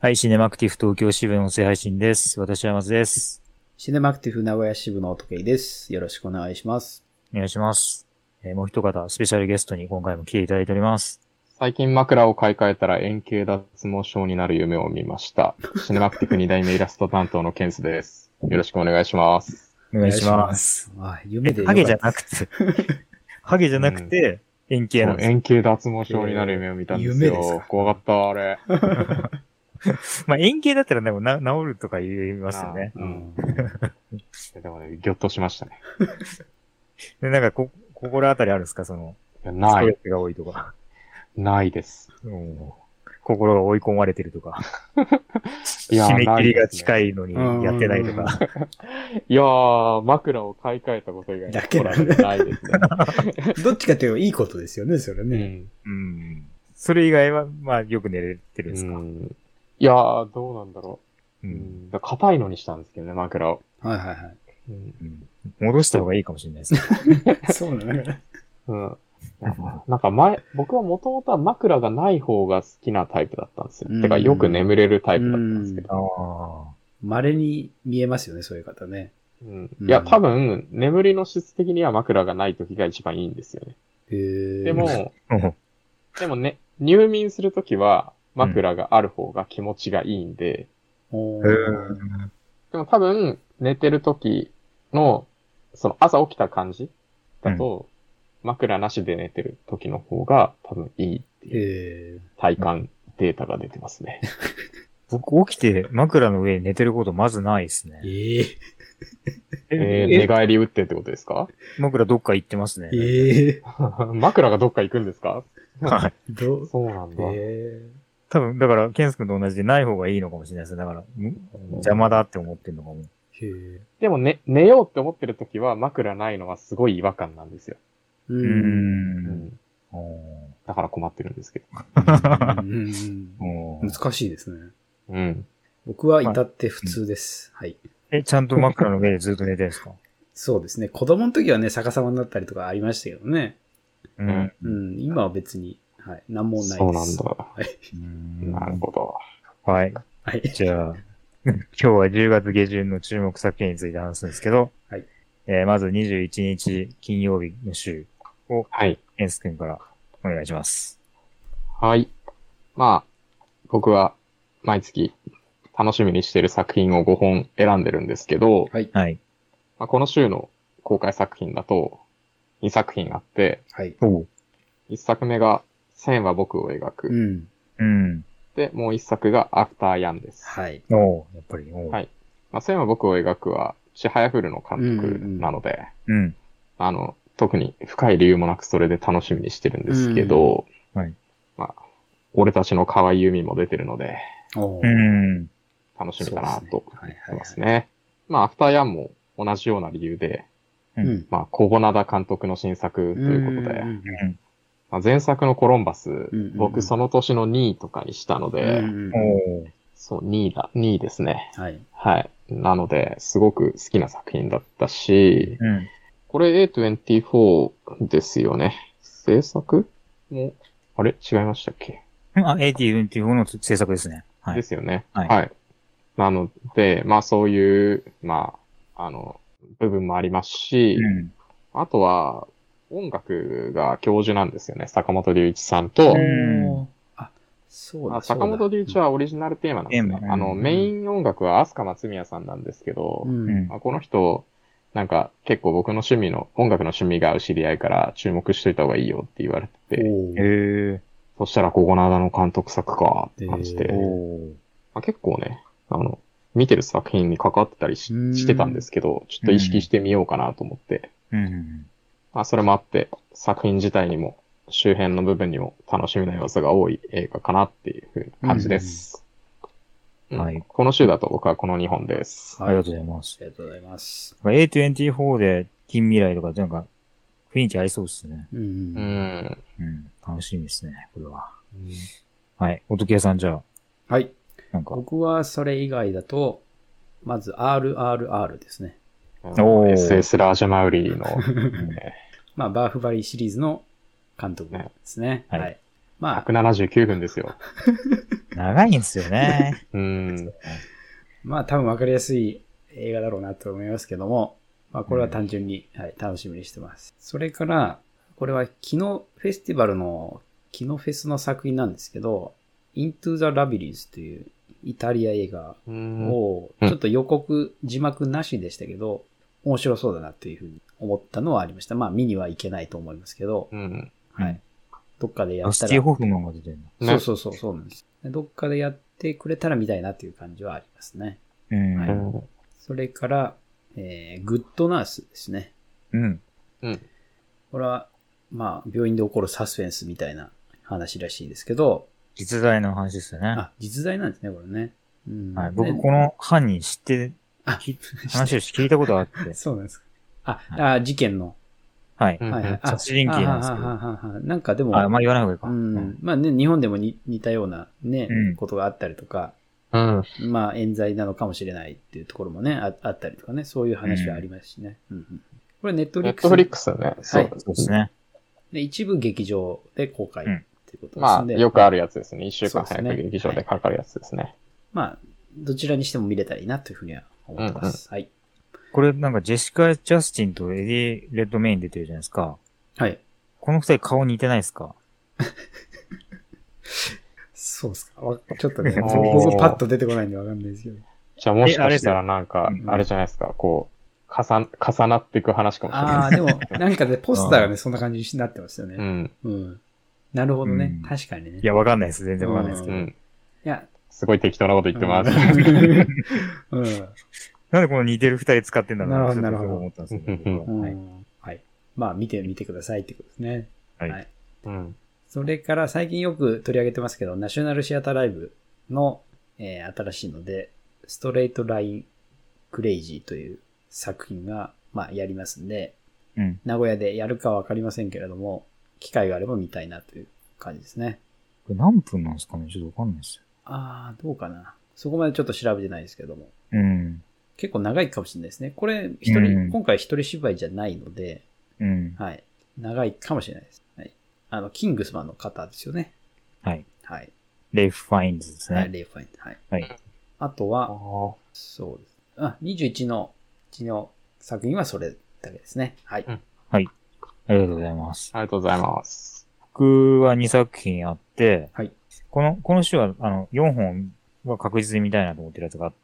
はい、シネマクティブ東京支部の音声配信です。私は松です。 シネマクティブ名古屋支部の音圭です。よろしくお願いします。 お願いします。もう一方、スペシャルゲストに今回も来ていただいております。 最近枕を買い替えたら円形脱毛症になる夢を見ました。シネマクティブ2代目イラスト担当のケンスです。よろしくお願いします。 お願いします。 夢でハゲじゃなくて、ハゲじゃなくて、円形なんです。 円形脱毛症になる夢を見たんですよ。 夢ですか？ 怖かった、あれ。 まあ円形だったらでも治るとか言いますよね。 でもね、ぎょっとしましたね。 で、なんか心当たりあるんですか？その、 ない。 ストレスが多いとか。 ないです。 心が追い込まれてるとか。 いや締め切りが近いのにやってないとか。 いやー、枕を買い替えたこと以外だけないですね。 どっちかというといいことですよね、それね。 それ以外は、まあ、よく寝れてるんですか？ いやー、どうなんだろう。硬いのにしたんですけどね、枕を。 はいはいはい。 戻した方がいいかもしれないですね。 そうだね。 なんか僕はもともとは枕がない方が好きなタイプだったんですよ。てか、よく眠れるタイプだったんですけど。 稀に見えますよね、そういう方ね。 いや、多分、眠りの質的には枕がない時が一番いいんですよね。でもね、入眠するときは枕がある方が気持ちがいいんで、でも多分、寝てる時の、その朝起きた感じだと、枕なしで寝てる時の方が多分いいっていう体感データが出てますね。 僕起きて枕の上に寝てることまずないですね。 寝返り打ってってことですか？ 枕どっか行ってますね。 枕がどっか行くんですか？ はい。 そうなんだ。 多分、だから、ケンス君と同じでない方がいいのかもしれないですね。だから、邪魔だって思ってるのかも。 でもね、寝ようって思ってるときは枕ないのはすごい違和感なんですよ。だから困ってるんですけど。 難しいですね。僕は至って普通です。はい。 ちゃんと枕の上でずっと寝てるんですか？ そうですね。子供の時はね、逆さまになったりとかありましたけどね。今は別に、はい、なんもないです。 そうなんだ。はい。なるほど。 はい。はい。じゃあ、今日は10月下旬の注目作品について話すんですけど、はい。まず21日金曜日の週を、はい。ケンス君からお願いします。 はい。まあ、僕は毎月楽しみにしている作品を5本選んでるんですけど、はい。はい。まあ、この週の公開作品だと2作品あって、はい。1作目が線は僕を描く。で、もう1作がアフターヤンです。 はい。 やっぱり。 はい。まあ、線は僕を描くは、ちはやふるの監督なので、特に深い理由もなくそれで楽しみにしてるんですけど、はい。まあ、俺たちの河合由美も出てるので、楽しみかなと思いますね。まあ、アフターヤンも同じような理由で、まあ、小保灘監督の新作ということで、まあ、前作のコロンバス、僕その年の2位とかにしたので、そう、2位ですね。はい。はい。なので、すごく好きな作品だったし、これ A24 ですよね。制作も、あれ違いましたっけ ？A24 の制作ですね。 はい。ですよね。はい。なので、まあそういう、まあ、部分もありますし、あとは、音楽が教授なんですよね。坂本龍一さんと、 そうだ。 坂本龍一はオリジナルテーマなんですね。メイン音楽は飛鳥松宮さんなんですけど、この人、なんか結構僕の趣味の、音楽の趣味が合う知り合いから注目しといた方がいいよって言われてて、そしたら小保灘の監督作かって感じで、結構ね、見てる作品に関わってたりしてたんですけど、ちょっと意識してみようかなと思って、まあそれもあって、作品自体にも、周辺の部分にも楽しみな要素が多い映画かなっていう風な感じです。はい。この週だと僕はこの2本です。 ありがとうございます。 ありがとうございます。 A24 で近未来とかなんか雰囲気合いそうですね。楽しみですね、これは。はい。おときやさんじゃあ。 はい。僕はそれ以外だと、まず RRR ですね。 SS ラージャマウリーの。 まあ、バーフバリーシリーズの監督ですね。はい。 まあ。179分ですよ。 長いんですよね。 まあ多分わかりやすい映画だろうなと思いますけども、まあこれは単純に、はい、楽しみにしてます。それから、これはキノフェスティバルの、キノフェスの作品なんですけど、Into the Labyrinth というイタリア映画を、ちょっと予告、字幕なしでしたけど、面白そうだなというふうに思ったのはありました。まあ見にはいけないと思いますけど、はい。どっかでやったら。 アスティ・ホフマンが出てるの。そうなんです。どっかでやってくれたら見たいなという感じはありますね。はい。それから、グッドナースですね。これは、まあ、病院で起こるサスペンスみたいな話らしいですけど。 実在の話ですよね。 あ、実在なんですね、これね。 はい。僕、この犯人知って、話を聞いたことがあって。 そうなんですか。あ、事件の。 はい。殺人鬼なんですけど。 なんかでも。 あんまり言わない方がいいか。 まあね、日本でも似たようなね、ことがあったりとか。まあ、冤罪なのかもしれないっていうところもね、あったりとかね、そういう話はありますしね。これネットフリックス。 ネットフリックスだね。 そうですね。 で、一部劇場で公開っていうことですね。 まあ、よくあるやつですね。一週間早く劇場でかかるやつですね。 まあ、どちらにしても見れたらいいなというふうには思ってます。はい。 これなんかジェシカ・ジャスティンとエディ・レッドメイン出てるじゃないですか。 はい。 この二人顔似てないですか？ そうですか。ちょっとね、僕パッと出てこないんでわかんないですけど。 じゃあもしかしたらなんか、あれじゃないですか、こう、重なっていく話かもしれない。 ああ、でも、なんかね、ポスターがね、そんな感じになってますよね。なるほどね。確かにね。 いや、わかんないです。全然わかんないですけど。いや、 すごい適当なこと言ってます。 なんでこの似てる二人使ってんだろうなるほど。 思ったんですけど。 はい。まあ、見てみてくださいってことですね。 はい。 それから最近よく取り上げてますけど、ナショナルシアターライブの、新しいので、ストレートラインクレイジーという作品が、まあ、やりますんで、名古屋でやるかわかりませんけれども、機会があれば見たいなという感じですね。 これ何分なんですかね？ちょっとわかんないですよ。 どうかな。そこまでちょっと調べてないですけども。結構長いかもしれないですね。これ、今回一人芝居じゃないので、はい。長いかもしれないです。はい。キングスマンの方ですよね。 はい。 はい。 レイフ・ファインズですね。 はい、レイフ・ファインズ。はい。 はい。 あとは、そうです。21の作品はそれだけですね。はい。 はい。ありがとうございます。 ありがとうございます。 僕は2作品あって、 はい。 この週は、4本は確実に見たいなと思ってるやつがあって、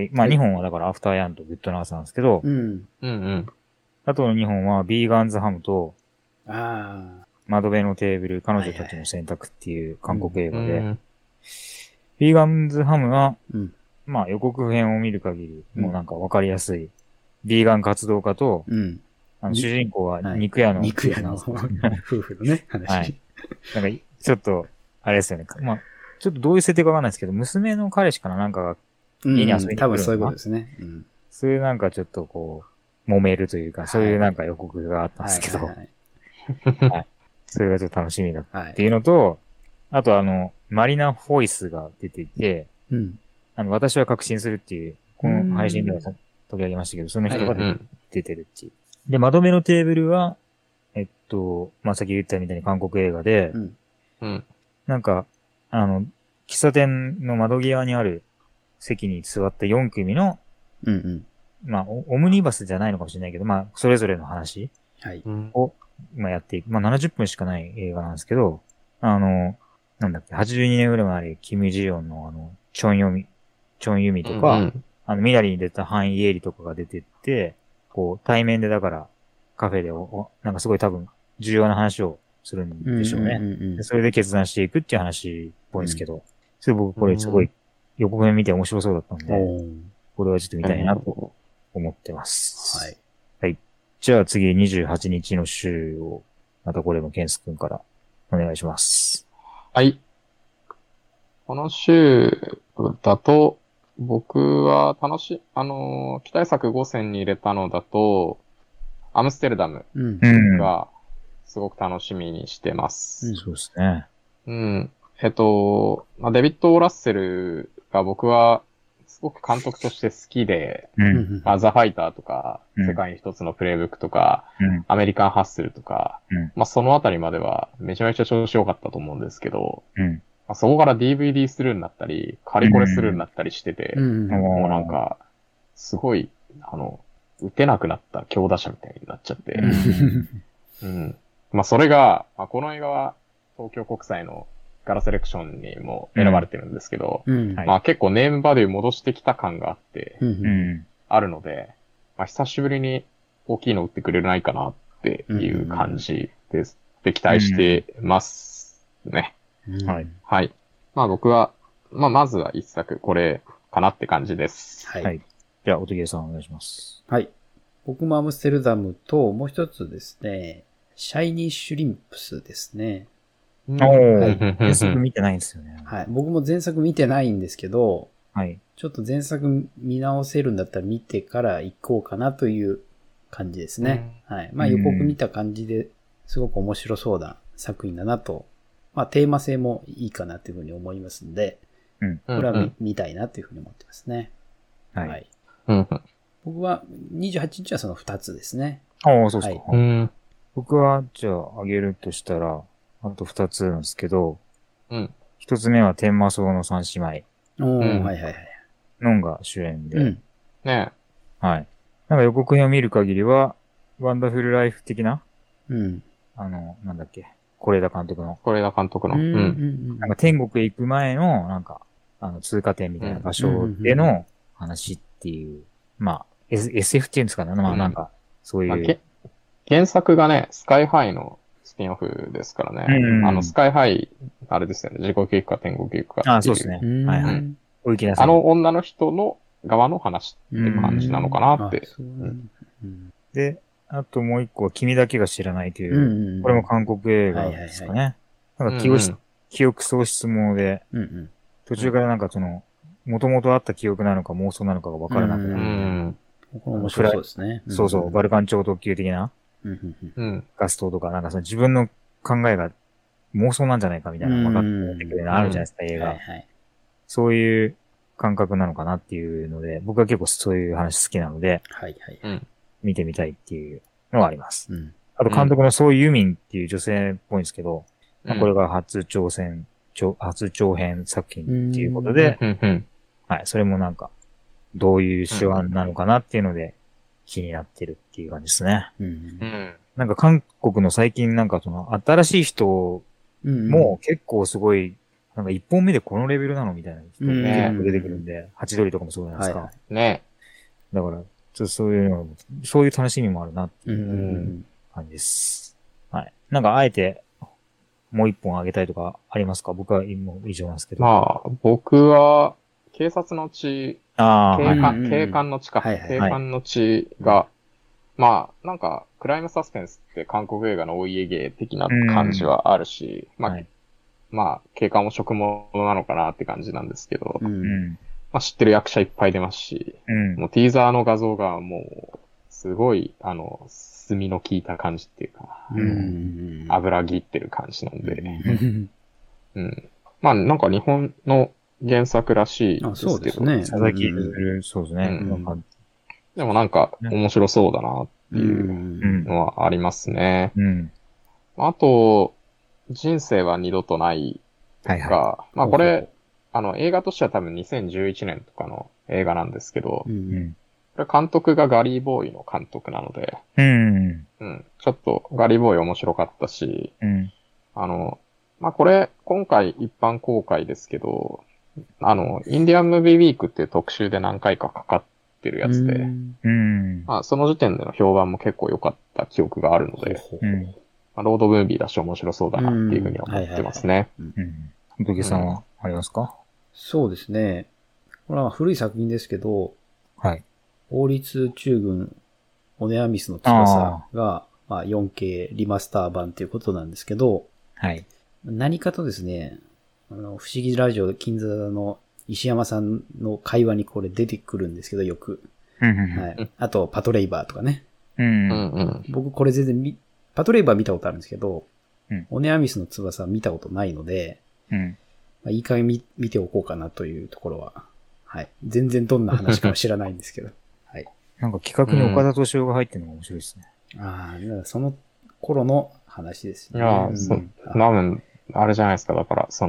まあ2本はだからアフターヤンとグッドナースなんですけど、あとの2本はビーガンズハムと、窓辺のテーブル、彼女たちの選択っていう韓国映画で、ビーガンズハムは、まあ予告編を見る限り、もうなんかわかりやすい、ビーガン活動家と、主人公は肉屋の夫婦のね、話。 はい。なんか、ちょっと、あれですよね。まあ、ちょっとどういう設定かわかんないですけど、娘の彼氏かなんかが家に遊びに来るのかな、 多分そういうことですね。 そういうなんかちょっとこう、揉めるというか、そういうなんか予告があったんですけど、はい。それがちょっと楽しみだっていうのと、あとマリナ・フォイスが出ていて、私は確信するっていう、この配信では取り上げましたけど、その人が出てるっていう。で、窓辺のテーブルは、まあ、さっき言ったみたいに韓国映画で、なんか、喫茶店の窓際にある席に座った4組の、まあ、オムニバスじゃないのかもしれないけど、まあ、それぞれの話を、まあ、やっていく。まあ、70分しかない映画なんですけど、なんだっけ、82年ぐらい前キム・ジヨンのチョンユミとか、ミナリに出たハン・イエリとかが出てって、こう、対面でだから、カフェでなんかすごい多分、重要な話をするんでしょうね。それで決断していくっていう話っぽいんですけど、それ僕これすごい予告編見て面白そうだったんで、これはちょっと見たいなと思ってます。 はい。 はい。じゃあ次28日の週を、またこれもケンス君からお願いします。 はい。この週だと、僕は期待作5選に入れたのだと、アムステルダムがすごく楽しみにしてます。 そうですね。 まあ、デビッド・ラッセルが僕はすごく監督として好きで、まあ、ザ・ファイターとか、世界に一つのプレイブックとか、アメリカン・ハッスルとか、まあ、そのあたりまではめちゃめちゃ調子良かったと思うんですけど、 そこから DVD するんだったり、カリコレするんだったりしてて、もうなんか、すごい、打てなくなった強打者みたいになっちゃって、それが、この映画は東京国際のガラセレクションにも選ばれてるんですけど、結構ネームバリュー戻してきた感があって、あるので、久しぶりに大きいの打ってくれないかなっていう感じです。で、期待してますね。 はい。 はい。僕は、まずは一作これかなって感じです。 はい。じゃあ、音ゲーさんお願いします。 はい。僕もアムステルダムと、もう一つですね、シャイニーシュリンプスですね。 はい。前作見てないんですよね。 はい。僕も前作見てないんですけど、 はい。 ちょっと前作見直せるんだったら見てから行こうかなという感じですね。はい。予告見た感じですごく面白そうな作品だなと。テーマ性もいいかなというふうに思いますんで、これは見たいなというふうに思ってますね。 はい。 僕は28日はその2つですね。 ああ、そうですか。僕は、じゃあ、あげるとしたら、あと2つなんですけど、1つ目は天魔荘の三姉妹。 はいはいはい。 ノンが主演で。 ねはい。なんか予告編を見る限りは、ワンダフルライフ的ななんだっけ。是枝監督の。なんか天国へ行く前の、なんか、通過点みたいな場所での話っていう、SF っていうんですかね。なんか、そういう。 原作がね、スカイハイのスピンオフですからね。スカイハイ、あれですよね。地獄行くか天国行くかっていう。 そうですね。はいはい。 女の人の側の話って感じなのかなって。 で、あともう一個は君だけが知らないという、これも韓国映画ですかね。なんか記憶喪失もので、途中からなんかもともとあった記憶なのか妄想なのかがわからなくなる。 面白そうですね。 そうそう、バルカン超特急的なガストとか、なんか自分の考えが妄想なんじゃないかみたいなのが分かってくるのあるじゃないですか、映画。そういう感覚なのかなっていうので、僕は結構そういう話好きなので、見てみたいっていうのはあります。あと監督のソー・ユミンっていう女性っぽいんですけど、これが初長編作品っていうことで、はい、それもなんか、どういう手腕なのかなっていうので気になってるっていう感じですね。なんか韓国の最近なんか新しい人も結構すごい、なんか一本目でこのレベルなのみたいな人が結構出てくるんで、ハチドリとかもそうじゃないですか。 ね。 だから、ちょっとそういう楽しみもあるなっていう感じです。はい。なんかあえて、もう一本あげたいとかありますか？僕はもう以上なんですけど。 僕は、警察の血、警官の血か。 警官の血が、なんか、クライムサスペンスって韓国映画のお家芸的な感じはあるし、警官も職物なのかなって感じなんですけど、知ってる役者いっぱい出ますし、もうティーザーの画像がもう、すごい、炭の効いた感じっていうか、油ぎってる感じなんで、なんか日本の原作らしいですけど、 そうですね。 佐々木そうですね。 でもなんか面白そうだなっていうのはありますね。あと、人生は二度とないが、これ、映画としては多分2011年とかの映画なんですけど、これ監督がガリー・ボーイの監督なので、ちょっとガリー・ボーイ面白かったし、これ、今回一般公開ですけど、インディアンムービーウィークっていう特集で何回かかかってるやつで、その時点での評判も結構良かった記憶があるので、ロードムービーだし面白そうだなっていうふうに思ってますね。 土下さんはありますか？ そうですね。これは古い作品ですけど、王立中軍オネアミスの翼が、4K リマスター版ということなんですけど、何かとですね、不思議ラジオ金座の石山さんの会話にこれ出てくるんですけど、よく。あと、パトレイバーとかね。僕これ全然パトレイバー見たことあるんですけど、オネアミスの翼は見たことないので、いい加減見ておこうかなというところは、全然どんな話かは知らないんですけど。 なんか企画に岡田斗司夫が入ってるのが面白いですね。 その頃の話ですね。 多分、あれじゃないですか。だから、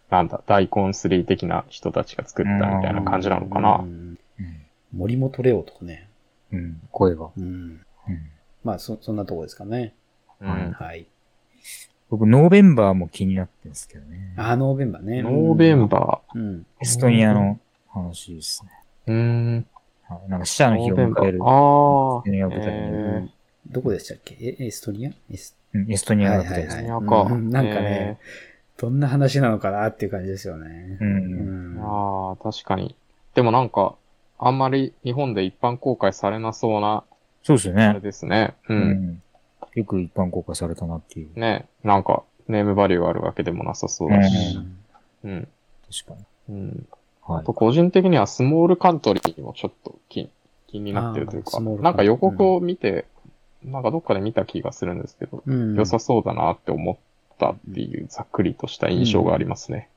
なんだ、大根3的な人たちが作ったみたいな感じなのかな。 森本レオとかね。 うん、声が。 まあ、そんなとこですかね。はい。 僕、ノーベンバーも気になってるんですけどね。 ノーベンバーね。 ノーベンバー。エストニアの話ですね。なんか死者の日を迎える。エストニアを舞台に。どこでしたっけ？エストニア？ エストニアが舞台ですね。 なんかね、どんな話なのかなっていう感じですよね。 確かに。でもなんか、あんまり日本で一般公開されなそうな。 そうですよね。 あれですね。 よく一般公開されたなっていう。 ね、なんか、ネームバリューがあるわけでもなさそうだし。 確かに。 あと、個人的にはスモールカントリーもちょっと気になってるというか、なんか予告を見て、なんかどっかで見た気がするんですけど、良さそうだなって思ったっていうざっくりとした印象がありますね。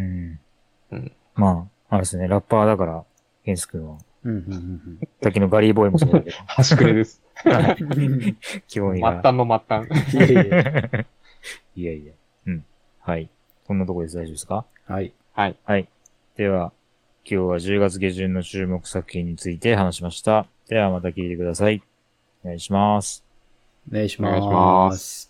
まあ、あれですね、ラッパーだから、ケンス君は。さっきのガリーボーイもそうだけど。 端くれです。 興味が。 末端の末端。 いやいや。はい。こんなところで大丈夫ですか？ はい。 はい。 はい。では、今日は10月下旬の注目作品について話しました。ではまた聞いてください。お願いします。 お願いします。